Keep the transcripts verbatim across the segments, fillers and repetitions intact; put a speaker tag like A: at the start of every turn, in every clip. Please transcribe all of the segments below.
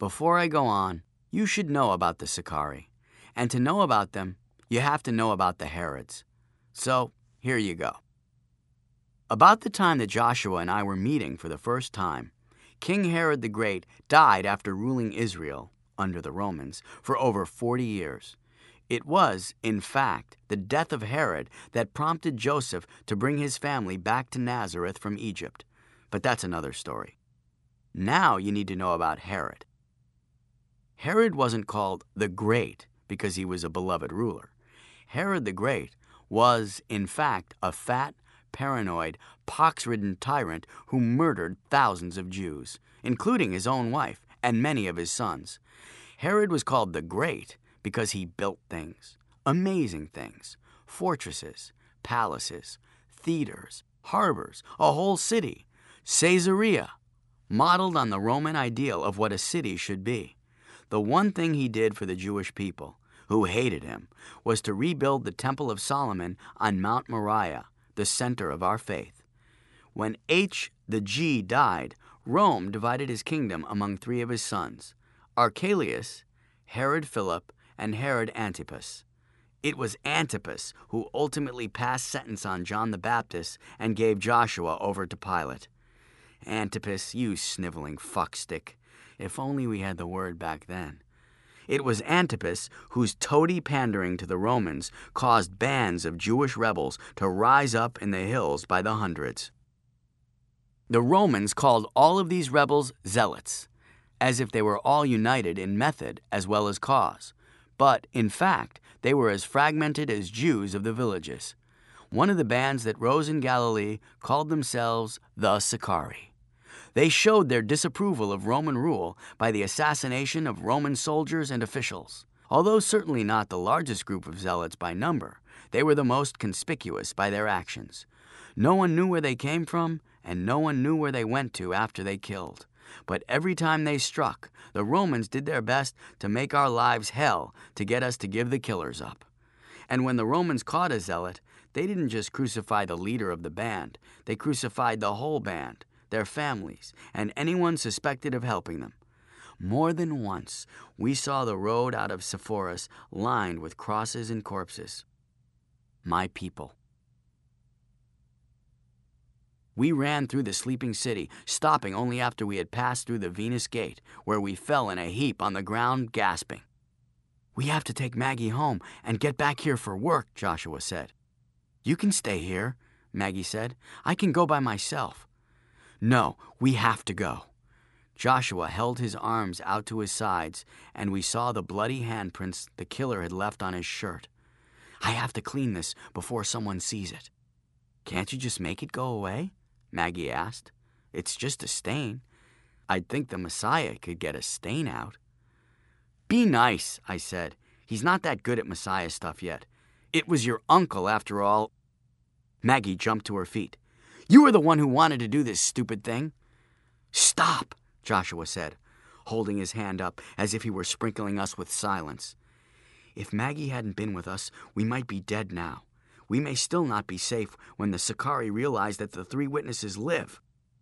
A: Before I go on, you should know about the Sicarii. And to know about them, you have to know about the Herods. So, here you go. About the time that Joshua and I were meeting for the first time, King Herod the Great died after ruling Israel, under the Romans, for over forty years. It was, in fact, the death of Herod that prompted Joseph to bring his family back to Nazareth from Egypt. But that's another story. Now you need to know about Herod. Herod wasn't called the Great because he was a beloved ruler. Herod the Great was, in fact, a fat, paranoid, pox-ridden tyrant who murdered thousands of Jews, including his own wife and many of his sons. Herod was called the Great because he built things, amazing things, fortresses, palaces, theaters, harbors, a whole city, Caesarea, modeled on the Roman ideal of what a city should be. The one thing he did for the Jewish people, who hated him, was to rebuild the Temple of Solomon on Mount Moriah, the center of our faith. When H the G died, Rome divided his kingdom among three of his sons, Archelaus, Herod Philip, and Herod Antipas. It was Antipas who ultimately passed sentence on John the Baptist and gave Joshua over to Pilate. Antipas, you sniveling fuckstick. If only we had the word back then. It was Antipas whose toady pandering to the Romans caused bands of Jewish rebels to rise up in the hills by the hundreds. The Romans called all of these rebels zealots, as if they were all united in method as well as cause. But, in fact, they were as fragmented as Jews of the villages. One of the bands that rose in Galilee called themselves the Sicarii. They showed their disapproval of Roman rule by the assassination of Roman soldiers and officials. Although certainly not the largest group of zealots by number, they were the most conspicuous by their actions. No one knew where they came from, and no one knew where they went to after they killed. But every time they struck, the Romans did their best to make our lives hell to get us to give the killers up. And when the Romans caught a zealot, they didn't just crucify the leader of the band, they crucified the whole band, their families, and anyone suspected of helping them. More than once, we saw the road out of Sepphoris lined with crosses and corpses. My people. We ran through the sleeping city, stopping only after we had passed through the Venus Gate, where we fell in a heap on the ground, gasping. "We have to take Maggie home and get back here for work," Joshua said. "You can stay here," Maggie said. "I can go by myself." "No, we have to go." Joshua held his arms out to his sides, and we saw the bloody handprints the killer had left on his shirt. "I have to clean this before someone sees it." "Can't you just make it go away?" Maggie asked. "It's just a stain. I'd think the Messiah could get a stain out." "Be nice," I said. "He's not that good at Messiah stuff yet. It was your uncle, after all." Maggie jumped to her feet. "You were the one who wanted to do this stupid thing." "Stop," Joshua said, holding his hand up as if he were sprinkling us with silence. "If Maggie hadn't been with us, we might be dead now. We may still not be safe when the Sicarii realize that the three witnesses live."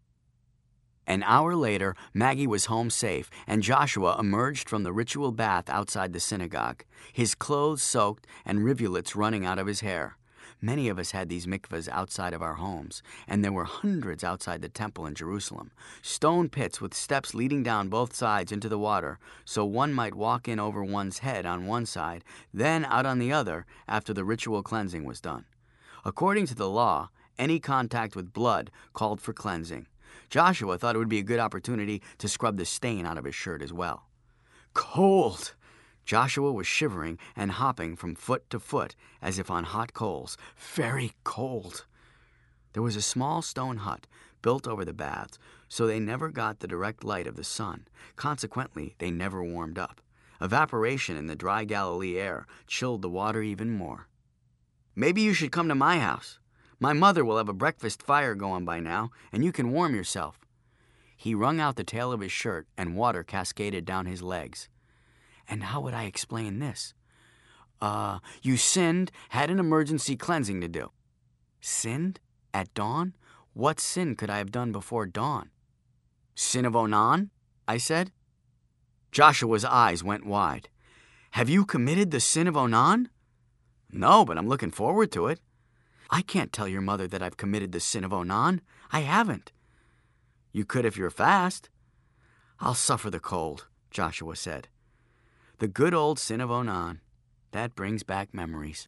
A: An hour later, Maggie was home safe, and Joshua emerged from the ritual bath outside the synagogue, his clothes soaked and rivulets running out of his hair. Many of us had these mikvahs outside of our homes, and there were hundreds outside the temple in Jerusalem, stone pits with steps leading down both sides into the water, so one might walk in over one's head on one side, then out on the other after the ritual cleansing was done. According to the law, any contact with blood called for cleansing. Joshua thought it would be a good opportunity to scrub the stain out of his shirt as well. Cold! Joshua was shivering and hopping from foot to foot as if on hot coals. Very cold. There was a small stone hut built over the baths, so they never got the direct light of the sun. Consequently, they never warmed up. Evaporation in the dry Galilee air chilled the water even more. "Maybe you should come to my house. My mother will have a breakfast fire going by now, and you can warm yourself." He wrung out the tail of his shirt, and water cascaded down his legs. "And how would I explain this?" Uh, you sinned, had an emergency cleansing to do." "Sinned? At dawn? What sin could I have done before dawn?" "Sin of Onan?" I said. Joshua's eyes went wide. Have you committed the sin of Onan? No, but I'm looking forward to it. I can't tell your mother that I've committed the sin of Onan. I haven't. You could if you're fast. I'll suffer the cold, Joshua said. The good old sin of Onan. That brings back memories.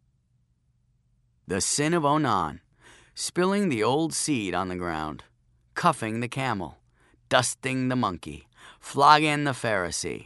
A: The sin of Onan. Spilling the old seed on the ground. Cuffing the camel. Dusting the monkey. Flogging the Pharisee.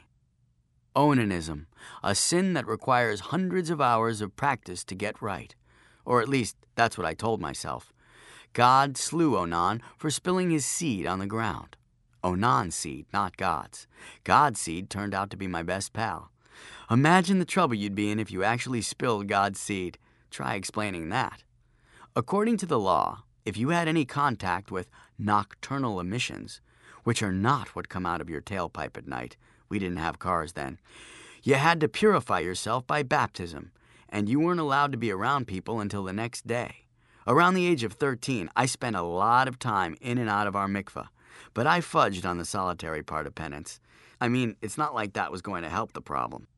A: Onanism, a sin that requires hundreds of hours of practice to get right. Or at least, that's what I told myself. God slew Onan for spilling his seed on the ground. Onan's seed, not God's. God's seed turned out to be my best pal. Imagine the trouble you'd be in if you actually spilled God's seed. Try explaining that. According to the law, if you had any contact with nocturnal emissions, which are not what come out of your tailpipe at night, we didn't have cars then, you had to purify yourself by baptism, and you weren't allowed to be around people until the next day. Around the age of thirteen, I spent a lot of time in and out of our mikveh, but I fudged on the solitary part of penance. I mean, it's not like that was going to help the problem.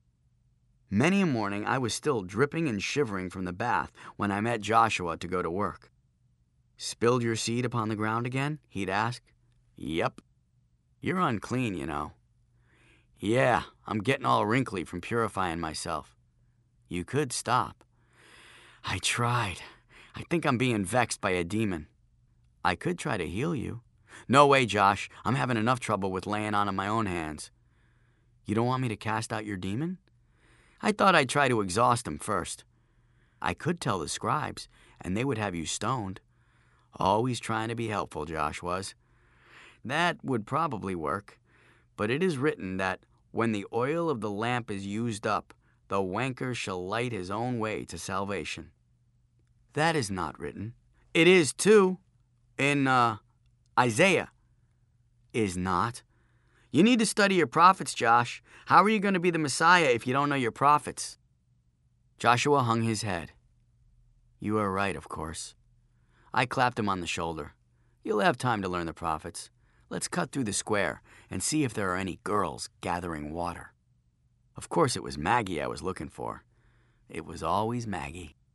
A: Many a morning I was still dripping and shivering from the bath when I met Joshua to go to work. Spilled your seed upon the ground again? He'd ask. Yep. You're unclean, you know. Yeah, I'm getting all wrinkly from purifying myself. You could stop. I tried. I think I'm being vexed by a demon. I could try to heal you. No way, Josh. I'm having enough trouble with laying on in my own hands. You don't want me to cast out your demon? I thought I'd try to exhaust him first. I could tell the scribes, and they would have you stoned. Always trying to be helpful, Josh was. That would probably work. But it is written that when the oil of the lamp is used up, the wanker shall light his own way to salvation. That is not written. It is, too, in uh, Isaiah. Is not. You need to study your prophets, Josh. How are you going to be the Messiah if you don't know your prophets? Joshua hung his head. You are right, of course. I clapped him on the shoulder. You'll have time to learn the prophets. Let's cut through the square and see if there are any girls gathering water. Of course, it was Maggie I was looking for. It was always Maggie.